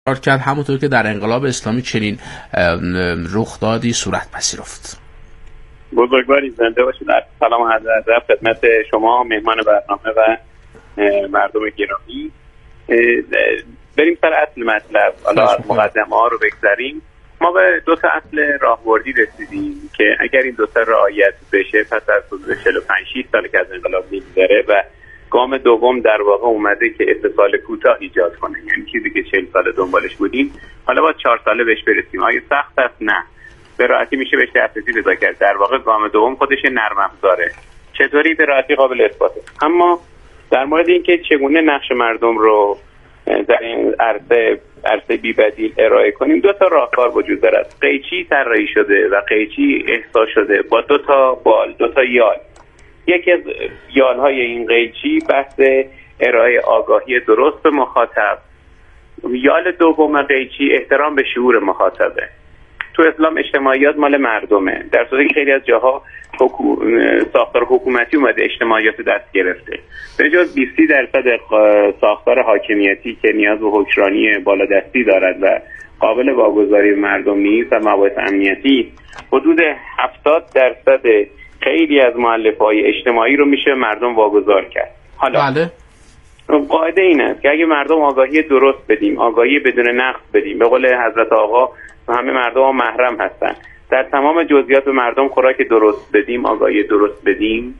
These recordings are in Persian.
کرد، همونطور که در انقلاب اسلامی چنین رخدادی صورت پذیرفت. بزرگواری زنده باشید. سلام و عرض ادب خدمت شما مهمان برنامه و مردم گرامی. بریم سر اصل مطلب. حالا از مقدمه ها رو بگذریم. ما به دو تا اصل راهبردی رسیدیم که اگر این دو تا رعایت بشه پس از حدود 45 سال که از انقلاب میگذره و گام دوم در واقع اومده که اتصال کوتاه ایجاد کنه، یعنی چیزی که 40 سال دنبالش بودیم حالا با 4 ساله بهش برسیم. آیا سخت است؟ نه، به راحتی میشه بهش دسترسی پیدا کرد. در واقع گام دوم خودش نرم افزاره، چطوری به راحتی قابل اثباته. اما در مورد اینکه چگونه نقش مردم رو در این عرصه بی‌بدیل ارائه کنیم، دو تا راهکار وجود دارد. قیچی طراحی شده و قیچی احساس شده با دو تا بال، دو تا یال. یکی از یالهای این قیچی بحث ارائه آگاهی درست به مخاطب. یال دوم قیچی احترام به شعور مخاطبه. تو اسلام اجتماعیات مال مردمه، در صورتی که خیلی از جاها ساختار حکومتی اومده اجتماعیات دست گرفته. به جز 20% ساختار حاکمیتی که نیاز به حکمرانی بالادستی دارد و قابل واگذاری مردم نیست و مباحث امنیتی، حدود 70% خیلی از مؤلفه‌های اجتماعی رو میشه مردم واگذار کرد. حالا قاعده این است که اگه مردم آگاهی درست بدیم، آگاهی بدون نقص بدیم، به قول حضرت آقا همه مردم ها محرم هستن، در تمام جزئیات به مردم خوراک درست بدیم، آگاهی درست بدیم،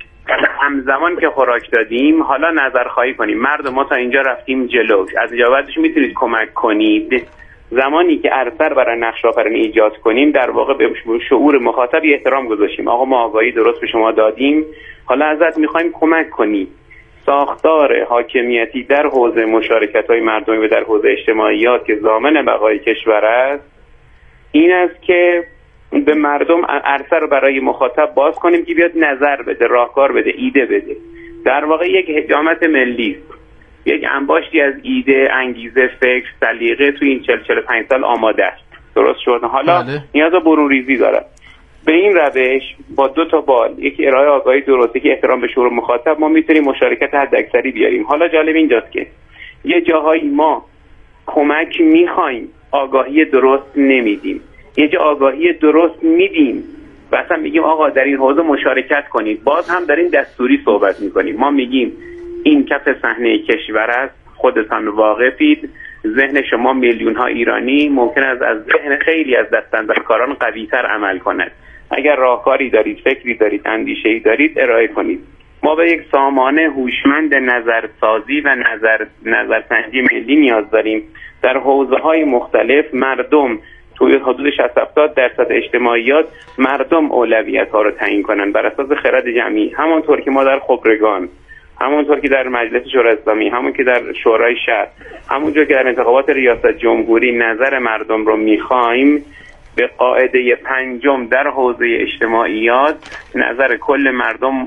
همزمان که خوراک دادیم حالا نظر خواهی کنیم مردم ما تا اینجا رفتیم جلوش، از اینجا بعدش میتونید کمک کنید. زمانی که عرصه برای نقش آفرینی ایجاد کنیم در واقع به شعور مخاطب احترام گذاشتیم. آقا ما آگاهی درست به شما دادیم، حالا ازت میخوایم کمک کنی. ساختار حاکمیتی در حوزه مشارکت‌های مردمی و در حوزه اجتماعیات که ضامن بقای کشور است این است که به مردم عرصه رو برای مخاطب باز کنیم که بیاد نظر بده، راهکار بده، ایده بده. در واقع یک حجامت ملی است، یک انباشتی از ایده، انگیزه، فکر، سلیقه تو این 40-45 سال آماده است. درست شد؟ حالا نیاز به برون ریزی داره. به این روش با دو تا بال، یکی ارائه آگاهی درسته که احترام به شعور مخاطب، ما میتونیم مشارکت حداکثری بیاریم. حالا جالب اینجاست که یه جاهایی ما کمک میخوایم، آگاهی درست نمیدیم. یه جا آگاهی درست میدیم و اصلا میگیم آقا در این حوزه مشارکت کنید، باز هم داریم دستوری صحبت میکنیم. ما میگیم این کف صحنه کشور است، خودتان واقفید، ذهن شما میلیون ها ایرانی ممکن است از ذهن خیلی از دستاندرکاران قوی تر عمل کند. اگر راهکاری دارید، فکری دارید، اندیشه‌ای دارید، ارائه کنید. ما به یک سامانه هوشمند نظرسازی و نظرسنجی ملی نیاز داریم. در حوزه‌های مختلف مردم توی حدود 60-70% اجتماعیات مردم اولویت‌ها رو تعیین کنن بر اساس خرد جمعی، همونطور که ما در خبرگان، همونطور که در مجلس شورای اسلامی، همون که در شورای شهر، همونجور که در انتخابات ریاست جمهوری نظر مردم رو میخوایم، به قاعده پنجم در حوزه اجتماعیات نظر کل مردم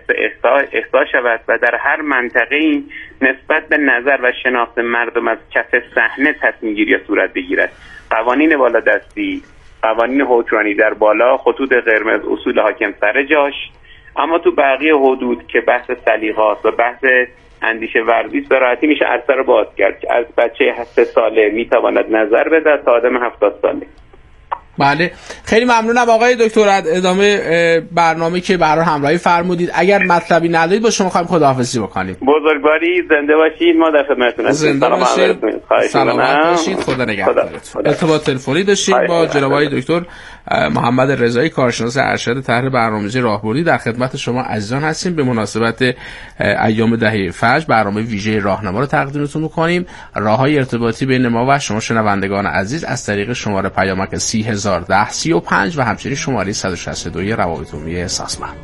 احصا شود و در هر منطقه نسبت به نظر و شناخت مردم از کف صحنه تصمیم گیری صورت بگیرد. قوانین بالادستی، قوانین حکمرانی در بالا، خطوط قرمز، اصول حاکم سر جاش، اما تو بقیه حدود که بحث سلیقات و بحث اندیشه ورزی است، به راحتی میشه عرصه رو باز کرد که از بچه 3 ساله میتواند نظر بده تا آدم 70 ساله. بله، خیلی ممنونم آقای دکتر. ادامه برنامه که برای همراهی فرمودید. اگر مطلبی ندارید با شما خواهیم خداحافظی بکنیم. بزرگواری زنده باشید، ما در خدمتتون هستیم. زنده باشید، سلامت باشید، خدا نگهدارتون. ارتباط تلفنی داشتیم با جناب آقای دکتر محمد رضایی، کارشناس ارشد طرح برنامه‌ریزی راهبردی. در خدمت شما عزیزان هستیم. به مناسبت ایام دهه فجر برنامه ویژه راهنما رو تقدیمتون می‌کنیم. راههای ارتباطی بین ما و شما شنوندگان عزیز از طریق شماره پیامک 301035 و همچنین شماره 162 روابط عمومی اساسمند.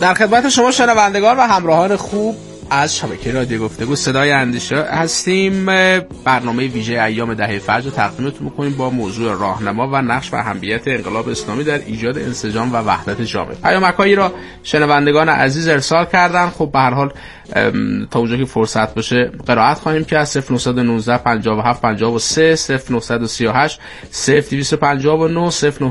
در خدمت شما شنوندگان و همراهان خوب از شبکه رادیو گفتگو صدای اندیشه هستیم. برنامه ویژه ایام دهه فجر تقدیمتون می‌کنیم با موضوع راهنما و نقش و اهمیت انقلاب اسلامی در ایجاد انسجام و وحدت جامعه. پیامک‌هایی را شنوندگان عزیز ارسال کردن. خب به هر حال تا اونجا که فرصت باشه قرائت خواهیم که از 0919 57 53 0938 0259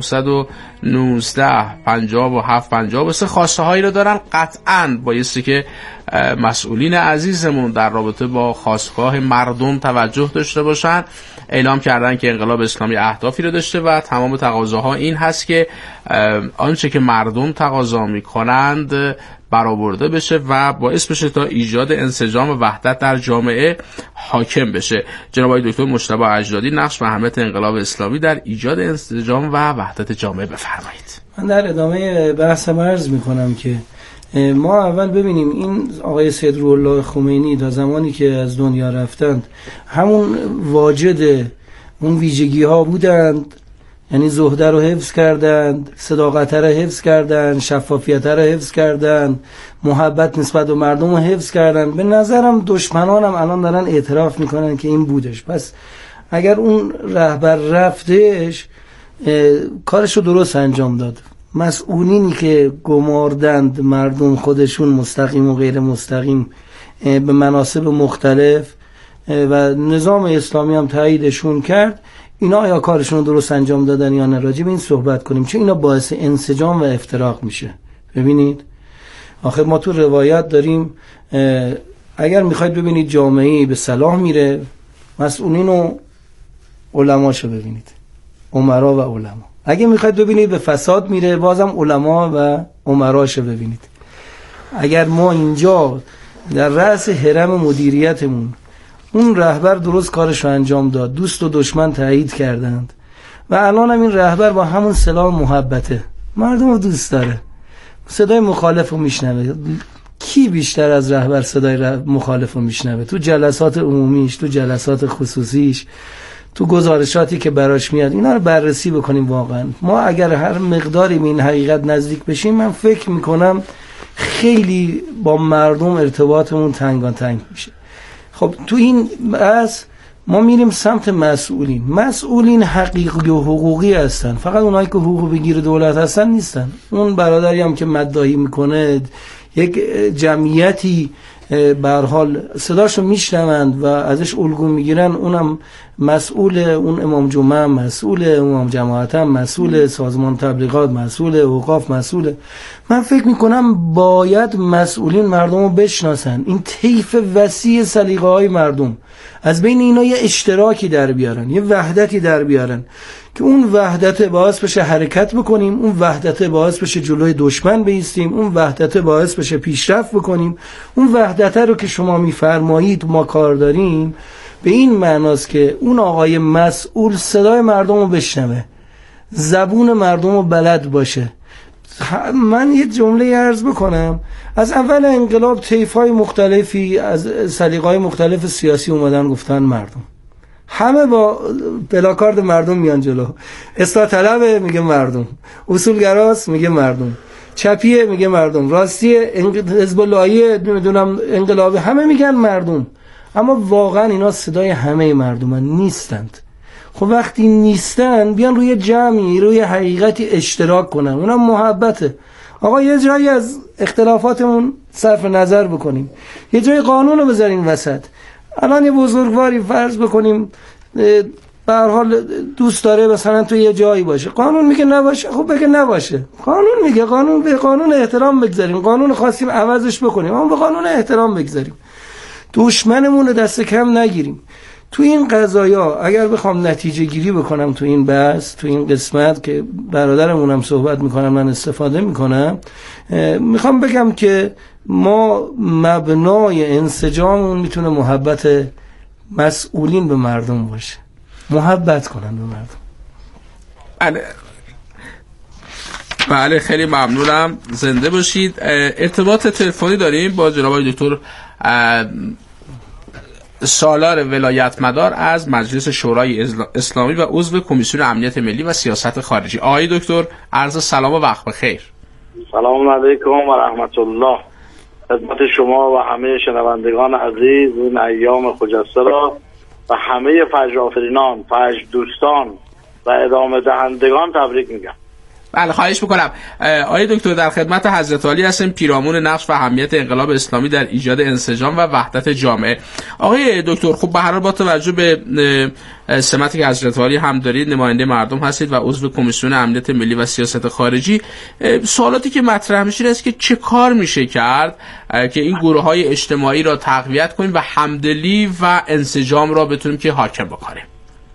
0919 57 53 خواسته هایی رو دارن. قطعاً بایستی که مسئولین عزیزمون در رابطه با خواستگاه مردم توجه داشته باشن. اعلام کردن که انقلاب اسلامی اهدافی رو داشته و تمام تقاضاها این هست که آنچه که مردم تقاضا میکنند برآورده بشه و باعث بشه تا ایجاد انسجام و وحدت در جامعه حاکم بشه. جناب آقای دکتر مجتبی اجدادی، نقش و اهمیت انقلاب اسلامی در ایجاد انسجام و وحدت جامعه بفرمایید. من در ادامه بحث عرض میکنم که ما اول ببینیم این آقای سید روح الله خمینی تا زمانی که از دنیا رفتند همون واجد اون ویژگی ها بودند، یعنی زهده رو حفظ کردند، صداقت رو حفظ کردند، شفافیت رو حفظ کردند، محبت نسبت به مردم رو حفظ کردند. به نظرم دشمنانم الان دارن اعتراف میکنن که این بودش. پس اگر اون رهبر رفتش کارش رو درست انجام داد. مسئولینی که گماردند مردم خودشون مستقیم و غیر مستقیم به مناصب مختلف و نظام اسلامی هم تاییدشون کرد، اینا یا کارشون رو درست انجام دادن یا نه، راجع به این صحبت کنیم، چون اینا باعث انسجام و افتراق میشه. ببینید آخر ما تو روایت داریم اگر میخواید ببینید جامعه‌ای به صلاح میره، مسئولین و علماشو ببینید، امرا و علما. اگه میخواید ببینید به فساد میره، بازم علما و امراشو ببینید. اگر ما اینجا در رأس هرم مدیریتمون اون رهبر درست کارشو انجام داد، دوست و دشمن تایید کردند و الان هم این رهبر با همون سلام محبته مردم رو دوست داره، صدای مخالف رو میشنوه. کی بیشتر از رهبر صدای مخالف رو میشنوه؟ تو جلسات عمومیش، تو جلسات خصوصیش، تو گزارشاتی که براش میاد. اینا رو بررسی بکنیم. واقعا ما اگر هر مقداری به این حقیقت نزدیک بشیم، من فکر میکنم خیلی با مردم ارتباطمون تنگاتنگ میشه. خب تو این بحث ما میریم سمت مسئولین. مسئولین حقیقی و حقوقی هستن، فقط اونایی که حقوق بگیر دولت هستن نیستن. اون برادری هم که مدعی میکنه یک جمعیتی به هر حال صداشو میشنوند و ازش الگو میگیرن، اونم مسئول، اون امام جمعه مسئول، امام جماعت هم مسئول، سازمان تبلیغات مسئول، اوقاف مسئول. من فکر میکنم باید مسئولین مردم رو بشناسن، این طیف وسیع سلیقه های مردم، از بین اینا یه اشتراکی در بیارن، یه وحدتی در بیارن که اون وحدت باعث بشه حرکت بکنیم، اون وحدت باعث بشه جلوی دشمن بایستیم، اون وحدت باعث بشه پیشرفت بکنیم. اون وحدت رو که شما میفرمایید ما کار داریم، به این معناست که اون آقای مسئول صدای مردم رو بشنوه، زبون مردم رو بلد باشه. من یه جمله عرض بکنم، از اول انقلاب طیف‌های مختلفی از سلیقه‌های مختلف سیاسی اومدن گفتن مردم، همه با پلاکارد مردم میان جلو. اصلاح طلبه میگه مردم، اصولگراست میگه مردم، چپیه میگه مردم، راستی حزب اللهی نمیدونم انقلابی، همه میگن مردم. اما واقعا اینا صدای همه مردمن نیستند. خب وقتی نیستن بیان روی جمعی، روی حقیقتی اشتراک کنن، اونم محبته. آقا یه جایی از اختلافاتمون صرف نظر بکنیم، یه جای قانون رو بذاریم وسط. الان یه بزرگواری فرض بکنیم به هر حال دوست داره مثلا تو یه جایی باشه، قانون میگه نباشه، خب بگه نباشه. قانون میگه، قانون به قانون احترام بگذاریم. قانون خواستیم عوضش بکنیم، اما به قانون احترام بگذاریم. دشمنمون رو دست کم نگیریم. تو این قضایا اگر بخوام نتیجه گیری بکنم تو این بحث، تو این قسمت که برادرمونم صحبت میکنم من استفاده میکنم، میخوام بگم که ما مبنای انسجاممون میتونه محبت مسئولین به مردم باشه، محبت کنن به مردم. بله خیلی ممنونم، زنده باشید. ارتباط تلفنی داریم با جناب دکتر سالار ولایت مدار از مجلس شورای اسلامی و عضو کمیسیون امنیت ملی و سیاست خارجی. آقای دکتر عرض سلام و وقت بخیر. سلام علیکم و رحمت الله. خدمت شما و همه شنوندگان عزیز این ایام خجسته را و همه فجر آفرینان، فجر دوستان و ادامه دهندگان تبریک میگم. بله خواهش میکنم. آقای دکتر در خدمت حضرت عالی هستیم، پیرامون نقش و اهمیت انقلاب اسلامی در ایجاد انسجام و وحدت جامعه. آقای دکتر خب به هر حال با توجه به سمتی که حضرت عالی هم دارید، نماینده مردم هستید و عضو کمیسیون امنیت ملی و سیاست خارجی، سوالاتی که مطرح میشه است که چه کار میشه کرد که این گروه‌های اجتماعی را تقویت کنیم و همدلی و انسجام را بتونیم که حاکم بکنیم؟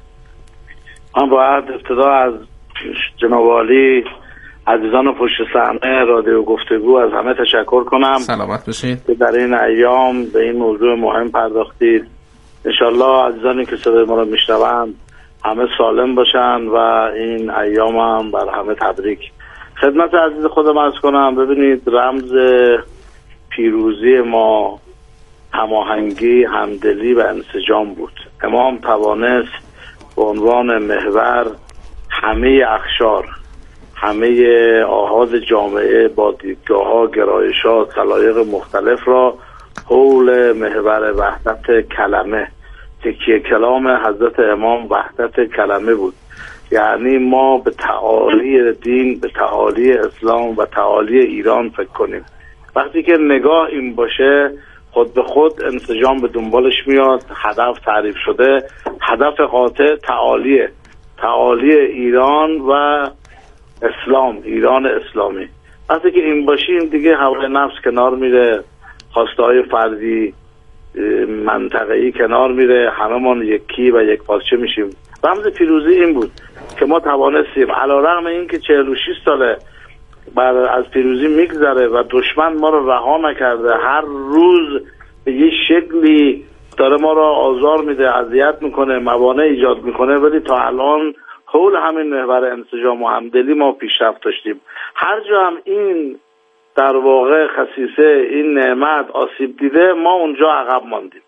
من باید ابتدا از جناب عالی، عزیزان پشت صحنه رادیو گفتگو، از همه تشکر کنم. سلامت باشید. که در این ایام به این موضوع مهم پرداختید. انشالله عزیزانی که صدای ما رو میشنوند همه سالم باشن و این ایام هم بر همه تبریک. خدمت عزیز خودم عرض کنم، ببینید رمز پیروزی ما هماهنگی، همدلی و انسجام بود. امام توانست به عنوان محور همه اقشار، همه آحاز جامعه با دیدگاه‌ها، گرایشات، سلایق مختلف را حول محور وحدت کلمه، تکیه کلام حضرت امام وحدت کلمه بود. یعنی ما به تعالی دین، به تعالی اسلام و تعالی ایران فکر کنیم. وقتی که نگاه این باشه خود به خود انسجام به دنبالش میاد. هدف تعریف شده، هدف قاطع تعالی ایران و اسلام، ایران اسلامی. وقتی که این باشیم دیگه هوای نفس کنار میره، خواسته های فردی منطقه‌ای کنار میره، هممون یکی و یک پارچه میشیم. رمز پیروزی این بود که ما توانستیم علیرغم اینکه 46 ساله از پیروزی میگذره و دشمن ما رو رها نکرده، هر روز به یه شکلی داره ما رو آزار میده، اذیت میکنه، موانع ایجاد میکنه، ولی تا الان حول همین محور انسجام و همدلی ما پیشرفت داشتیم. هر جا هم این در واقع خصیصه، این نعمت آسیب دیده، ما اونجا عقب ماندیم.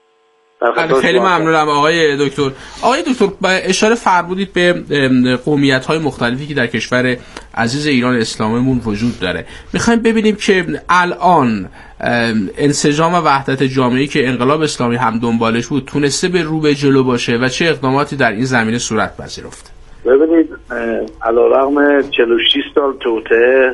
خیلی ممنونم آقای دکتر. آقای دکتر اشاره فرمودید به قومیت‌های مختلفی که در کشور عزیز ایران اسلامیمون وجود داره. میخوایم ببینیم که الان انسجام و وحدت جامعه‌ای که انقلاب اسلامی هم دنبالش بود تونسته به رو به جلو باشه و چه اقداماتی در این زمینه صورت پذیرفته؟ ببینید علیرغم 46 سال توطئه،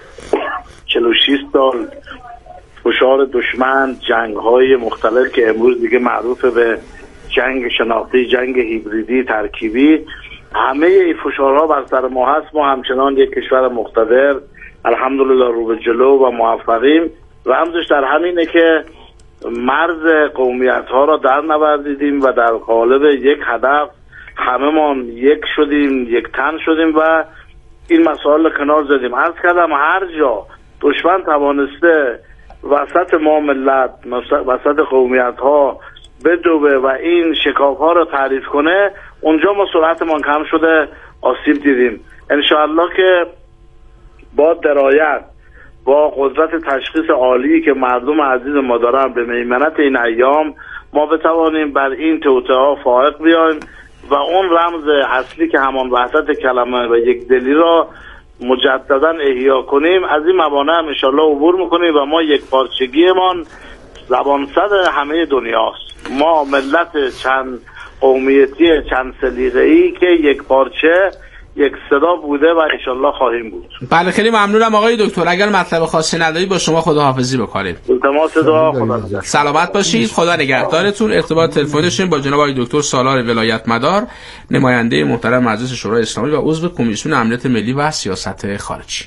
46 سال فشار دشمن، جنگ‌های مختلف که امروز دیگه معروف به جنگ شناختی، جنگ هیبریدی، ترکیبی، همه این فشارها بر سر ما هست. ما همچنان یک کشور مقتدر الحمدلله رو به جلو و موفقیم. رمزش در همینه که مرز قومیت‌ها را در نوردیدیم و در قالب یک هدف هممون یک شدیم، یک تن شدیم و این مسائل کنار زدیم. عرض کردم هر جا دشمن توانسته وسط ما ملت، وسط قومیت ها بدوه و این شکاف ها رو تعریف کنه، اونجا ما سرعتمون کم شده، آسیب دیدیم. انشاءالله که با درایت، با قدرت تشخیص عالی که مردم عزیز ما دارن، به میمنت این ایام ما بتوانیم بر این توطئه ها فائق بیایم و اون رمز اصلی که همان وحدت کلمه و یک دلی را مجددا احیا کنیم. از این موانع هم انشالله عبور میکنیم و ما یک پارچگیمان زبانصد همه دنیاست. ما ملت چند قومیتی، چند سلیقه‌ای که یک پارچه، یک صدا بوده و انشالله خواهیم بود. بله خیلی ممنونم آقای دکتر. اگر مطلب خاصی ندارید با شما خداحافظی بکنیم. التماس دعا. خدا سلامت باشید. خدا نگهدارتون. ارتباط تلفنی داشتیم با جناب آقای دکتر سالار ولایت مدار، نماینده محترم مجلس شورای اسلامی و عضو کمیسیون امنیت ملی و سیاست خارجی.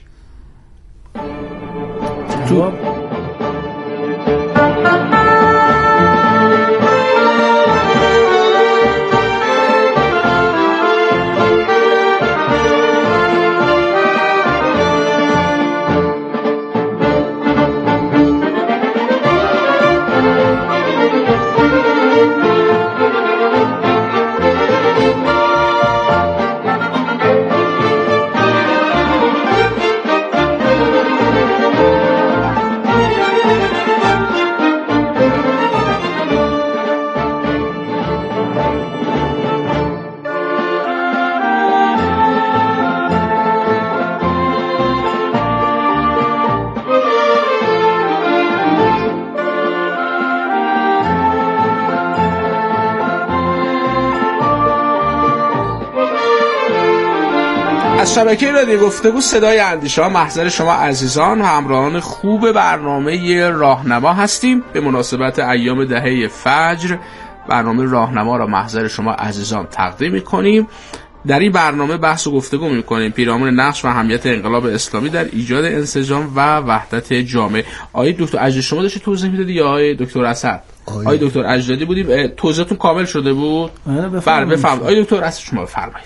از شبکه رادیو گفتگو صدای اندیشه ها محضر شما عزیزان همراهان خوب برنامه راهنما هستیم. به مناسبت ایام دهه فجر برنامه راهنما را محضر شما عزیزان تقدیم می‌کنیم. در این برنامه بحث و گفتگو می‌کنیم پیرامون نقش و اهمیت انقلاب اسلامی در ایجاد انسجام و وحدت جامعه. آقای دکتر اجدادی شما داشتید توضیح میدادید یا آقای دکتر اسد؟ آقای دکتر اجدادی بودیم. توضیحتون کامل شده بود؟ بفرمایید. آقای دکتر اسد شما بفرمایید.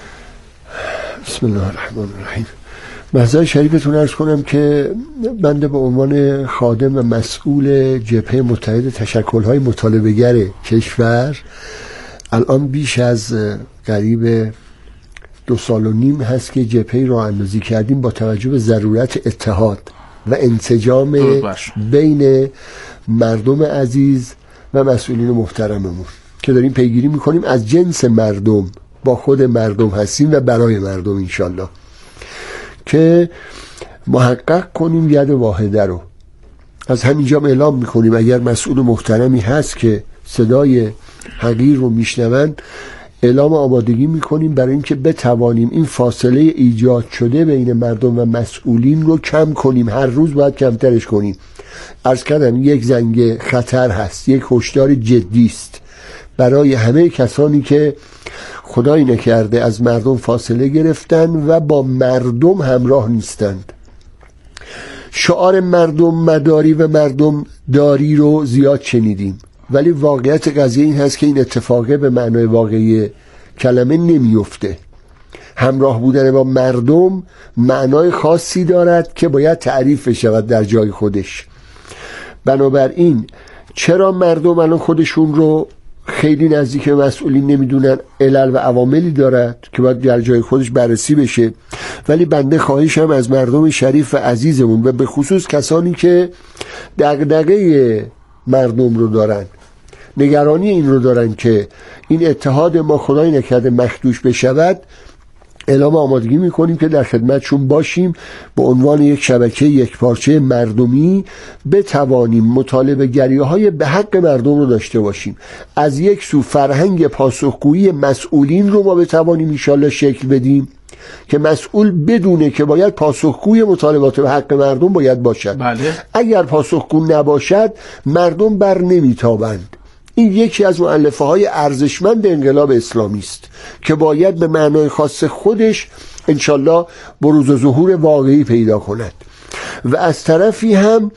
بسم الله الرحمن الرحیم. محضر شریفتون عرض کنم که بنده به عنوان خادم و مسئول جبهه متحد تشکل‌های مطالبه‌گر کشور الان بیش از قریب 2.5 سال هست که جبهه راه اندازی کردیم با توجه به ضرورت اتحاد و انسجام بین مردم عزیز و مسئولین محترممون که داریم پیگیری میکنیم از جنس مردم، با خود مردم هستیم و برای مردم انشالله، که محقق کنیم ید واحده رو. از همینجا اعلام میکنیم اگر مسئول محترمی هست که صدای حقیر رو میشنوند، اعلام آمادگی میکنیم برای اینکه بتوانیم این فاصله ایجاد شده بین مردم و مسئولین رو کم کنیم. هر روز باید کمترش کنیم. عرض کردم یک زنگ خطر هست، یک هشدار جدی است برای همه کسانی که خدایی نکرده از مردم فاصله گرفتن و با مردم همراه نیستند. شعار مردم مداری و مردم داری رو زیاد شنیدیم، ولی واقعیت قضیه این هست که این اتفاقه به معنای واقعی کلمه نمیفته. همراه بودن با مردم معنای خاصی دارد که باید تعریف بشود در جای خودش. بنابراین چرا مردم الان خودشون رو خیلی نزدیک مسئولین نمیدونن؟ علل و عواملی دارد که باید در جای خودش بررسی بشه. ولی بنده خواهشم از مردم شریف و عزیزمون و به خصوص کسانی که دغدغه مردم رو دارن، نگرانی این رو دارن که این اتحاد ما خدای نکرده مخدوش بشود، اعلام آمادگی میکنیم که در خدمتشون باشیم. به عنوان یک شبکه یکپارچه مردمی بتوانیم مطالبه گریه‌های به حق مردم رو داشته باشیم. از یک سو فرهنگ پاسخگویی مسئولین رو ما بتوانیم انشالله شکل بدیم که مسئول بدونه که باید پاسخگوی مطالبات به حق مردم باید باشد. بله. اگر پاسخگو نباشد مردم بر نمیتابند. این یکی از مؤلفه های ارزشمند انقلاب اسلامی است که باید به معنای خاص خودش انشالله بروز و ظهور واقعی پیدا کند. و از طرفی هم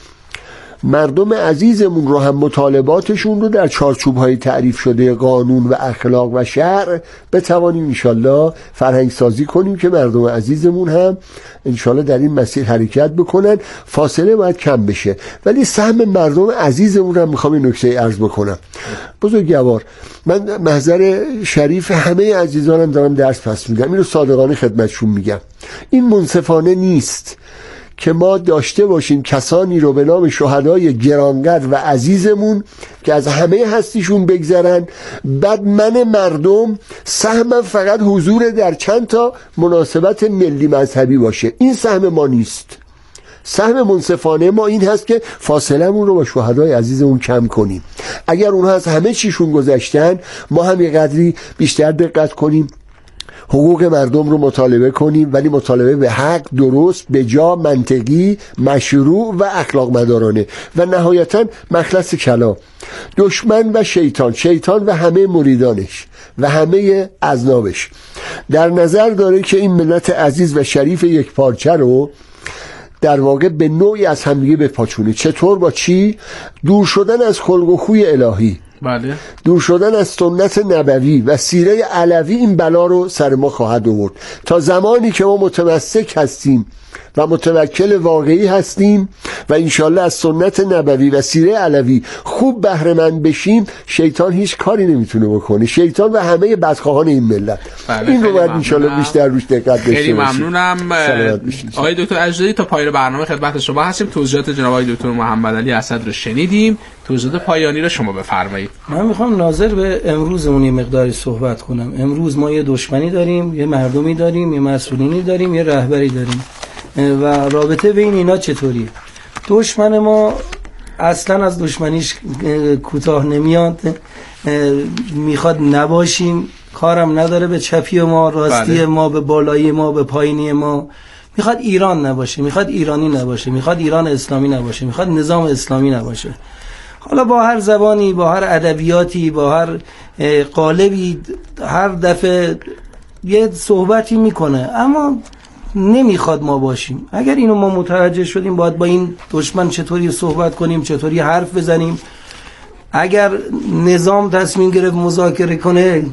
مردم عزیزمون رو هم مطالباتشون رو در چارچوب‌های تعریف شده قانون و اخلاق و شرع بتوانیم انشالله فرهنگ سازی کنیم که مردم عزیزمون هم انشالله در این مسیر حرکت بکنن. فاصله باید کم بشه، ولی سهم مردم عزیزمون هم میخوام این نکته عرض بکنم. بزرگوار، من محضر شریف همه عزیزانم دارم درس پس میدم، این رو صادقانه خدمتشون میگم. این منصفانه نیست که ما داشته باشیم کسانی رو به نام شهدای گرانقدر و عزیزمون که از همه هستیشون بگذرن، بعد من مردم سهمم فقط حضور در چند تا مناسبت ملی مذهبی باشه. این سهم ما نیست. سهم منصفانه ما این هست که فاصله‌مون رو با شهدای عزیزمون کم کنیم. اگر اونها از همه چیشون گذشتن، ما هم یه قدری بیشتر دقت کنیم، حقوق مردم رو مطالبه کنیم، ولی مطالبه به حق، درست، به جا، منطقی، مشروع و اخلاق مدارانه. و نهایتا مخلص کلام، دشمن و شیطان و همه مریدانش و همه اذنابش در نظر داره که این ملت عزیز و شریف یک پارچه رو در واقع به نوعی از همدیگه بپاچونه. چطور؟ با چی؟ دور شدن از خلق و خوی الهی، بله، دور شدن از سنت نبوی و سیره علوی. این بلا رو سر ما خواهد آورد. تا زمانی که ما متمسک هستیم و متوکل واقعی هستیم و انشالله از سنت نبوی و سیره علوی خوب بهره مند بشیم، شیطان هیچ کاری نمیتونه بکنه. شیطان و همه بدخواهان این ملت. بله، این رو باید انشالله بیشتر روش دقت داشته باشیم. خیلی ممنونم آقای دکتر اجدادی. تا پایان برنامه خدمت شما هستیم. توضیحات جناب آقای دکتر محمد علی اسد رو شنیدیم. توضیحات پایانی رو شما بفرمایید. من میخوام ناظر به امروزمون یه مقداری صحبت کنم. امروز ما یه دشمنی داریم، یه مردمی داریم، یه مسئولینی داریم، یه رهبری داریم و رابطه بین اینا چطوریه؟ دشمن ما اصلا از دشمنیش کوتاه نمیاد، میخواد نباشیم، کارم نداره به چپی ما، راستی ما، به بالایی ما، به پایینی ما. میخواد ایران نباشه، میخواد ایرانی نباشه، میخواد ایران اسلامی نباشه، میخواد نظام اسلامی نباشه. حالا با هر زبانی، با هر ادبیاتی، با هر قالبی هر دفعه یه صحبتی میکنه، اما نمیخواد ما باشیم. اگر اینو ما متوجه شدیم باید با این دشمن چطوری صحبت کنیم، چطوری حرف بزنیم. اگر نظام تصمیم گرفت مذاکره کنه،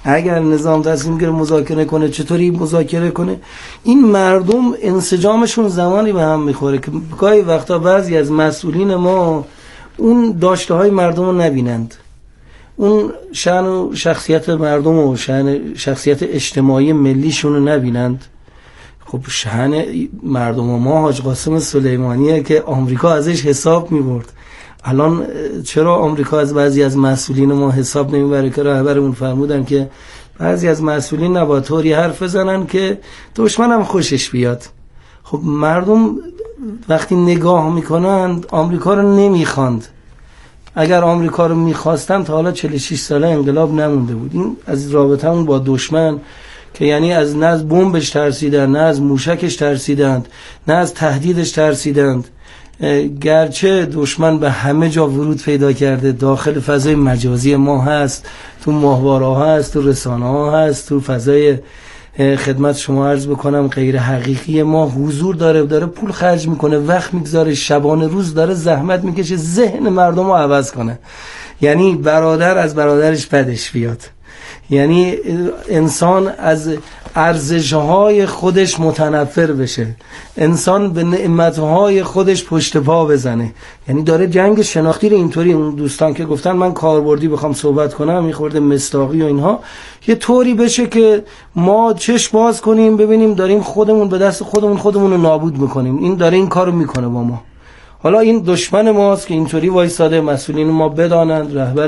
چطوری مذاکره کنه. این مردم انسجامشون زمانی به هم میخوره که گاهی وقتا بعضی از مسئولین ما اون داشته های مردم رو نبینند، اون شأن و شخصیت مردم و شخصیت اجتماعی ملیشون رو نبینند. خب شأن مردم و ما حاج قاسم سلیمانیه که آمریکا ازش حساب میبرد. الان چرا آمریکا از بعضی از مسئولین ما حساب نمیبره که رهبرمون فرمودن که بعضی از مسئولین نباید طوری حرف بزنن که دشمنم خوشش بیاد. خب مردم وقتی نگاه میکنند آمریکا رو نمیخواند. اگر آمریکا رو میخواستن تا حالا 46 ساله انقلاب نمونده بود. این از رابطمون با دشمن که یعنی نه از بمبش ترسیدن، نه از موشکش ترسیدند، نه از تهدیدش ترسیدند. گرچه دشمن به همه جا ورود پیدا کرده، داخل فضای مجازی ما هست، تو ماهواره ها هست، تو رسانه ها هست، تو فضای خدمت شما عرض بکنم غیر حقیقی ما حضور داره پول خرج میکنه، وقت میگذاره، شبانه روز داره زحمت میکشه ذهن مردم رو عوض کنه. یعنی برادر از برادرش بدش بیاد، یعنی انسان از ارزش‌های خودش متنفر بشه، انسان به نعمت‌های خودش پشت پا بزنه. یعنی داره جنگ شناختی رو اینطوری، اون دوستان که گفتن من کاربردی بخوام صحبت کنم میخورده مصداقی و اینها، یه طوری بشه که ما چشم باز کنیم ببینیم داریم خودمون به دست خودمون رو نابود میکنیم. این داره این کارو میکنه با ما. حالا این دشمن ماست که اینطوری وایساده. مسئولین ما بدانند، رهبر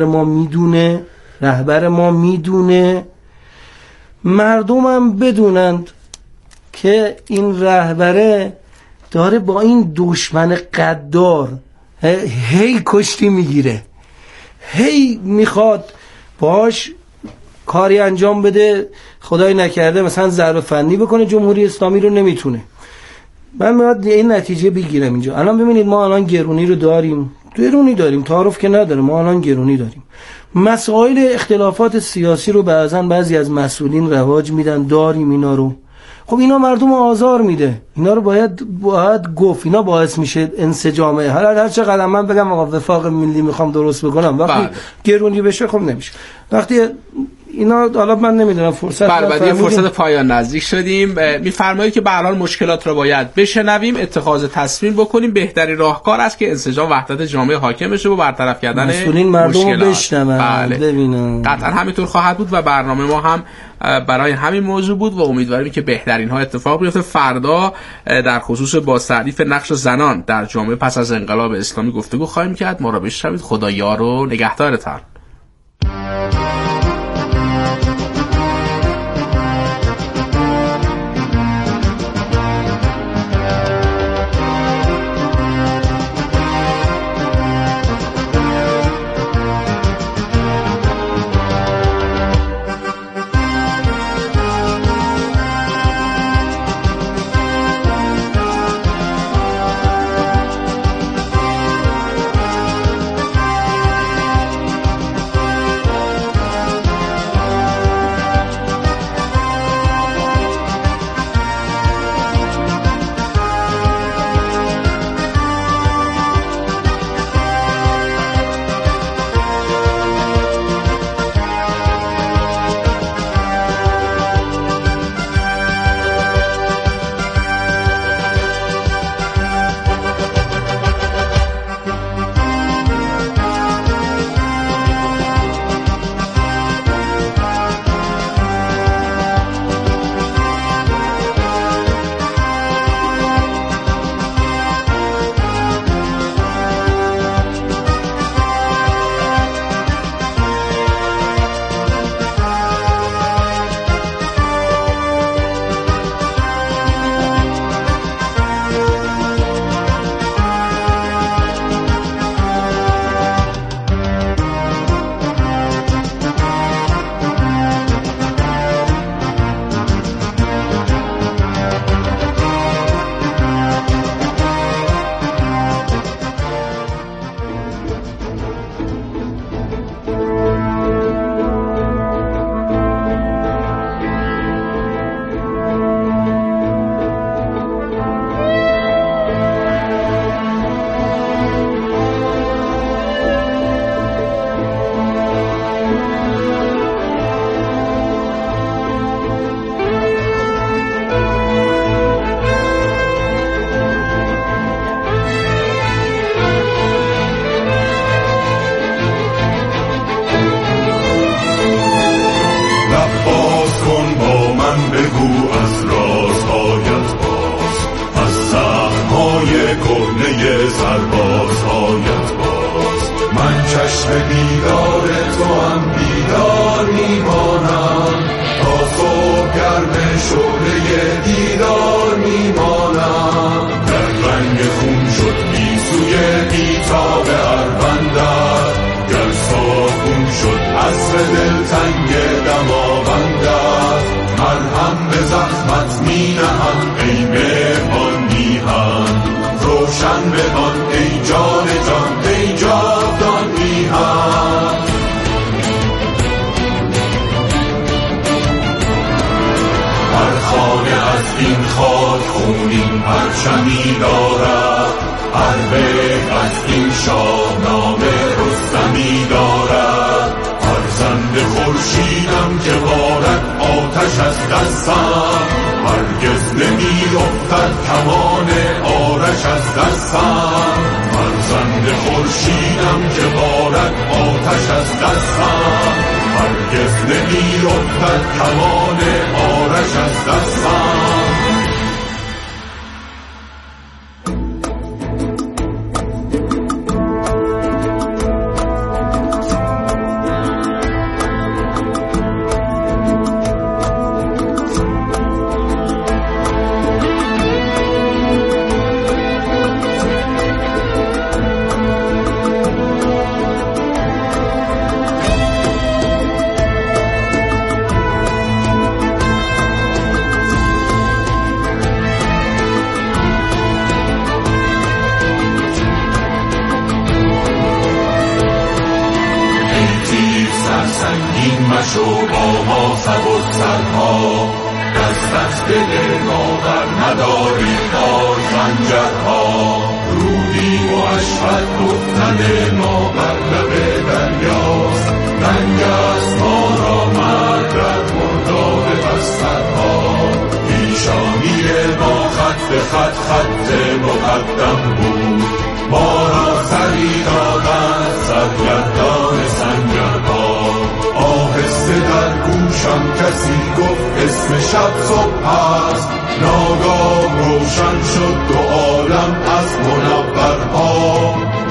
ما میدونه، مردم هم بدونند که این رهبره داره با این دشمن قدار هی کشتی میگیره، هی میخواد باش کاری انجام بده، خدای نکرده مثلا ضربه فنی بکنه جمهوری اسلامی رو نمیتونه. من میاد این نتیجه بگیرم اینجا. الان ببینید ما الان گرونی رو داریم، تعارف که نداره، ما الان گرونی داریم. مسائل اختلافات سیاسی رو بعضی از مسئولین رواج میدن، داریم اینا رو. خب اینا مردم آزار میده، اینا رو باید گفت، اینا باعث میشه انسجامه. هر چقدر من بگم آقا وفاق ملی میخوام درست بکنم، وقتی گرونی بشه خب نمیشه. وقتی اینا حالا من نمیدونم فرصت پایان نزدیک شدیم. میفرمایید که به هر حال مشکلات رو باید بشنویم، اتخاذ تصمیم بکنیم. بهترین راهکار است که انسجام وحدت جامعه حاکم بشه و برطرف کردن مسئولین مردم رو بشنون، ببینن. قطعا همینطور خواهد بود و برنامه ما هم برای همین موضوع بود و امیدواریم که بهترین ها اتفاق بیفته. فردا در خصوص با تعریف نقش زنان در جامعه پس از انقلاب اسلامی گفتگو خواهیم کرد. ما را بشنوید. خدا یار و نگهدارتان. دیدار میمانم. در رنگ خون شد گیسوی بیتاب اروندر، گر صابون شد عصر دلتنگ دماوندر. مرهم به زخمت می نهم ای مهربان میهن، روشن بمان ای جان جان ای جاودان میهن. هر خانه از این خاک خونین پرچمی دارد، هر بیت از این شاهنامه رستمی دارد. فرزند خورشیدم که بارد آتش از دستم، هرگز نمی افتد کمان آرش از دستم. فرزند خورشیدم که بارد آتش از دستم، هرگز نمی افتد کمان آرش از دستم. سنگین مشو با ما سبک سرها، دست دل ما بر نداری کار خنجرها. رودیم و اشهد گفتن ما بر لب دریاست، رنگ است ما را مرد در مرداب بسترها. پیشانی ما خط به خط خط مقدم بود، ما را سری دادن سرگردان سنگرها. آهسته در گوشم کسی گفت اسم شب صبح است، ناگاه روشن شد دو عالم از منورها.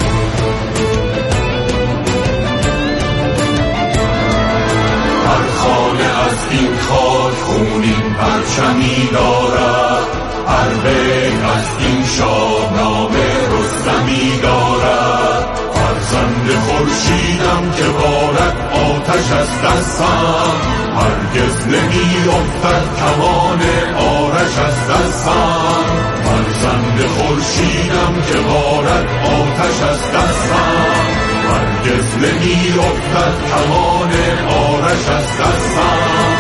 هر خانه از این خاک خونین پرچمی دارد، هر بیت از این شاهنامه رستمی دارد. فرزند خورشیدم که بارد آتش از دستم، هرگز نمی افتد کمان آرش از دستم. فرزند خورشیدم که بارد آتش از دستم، هرگز نمی افتد کمان آرش از دستم.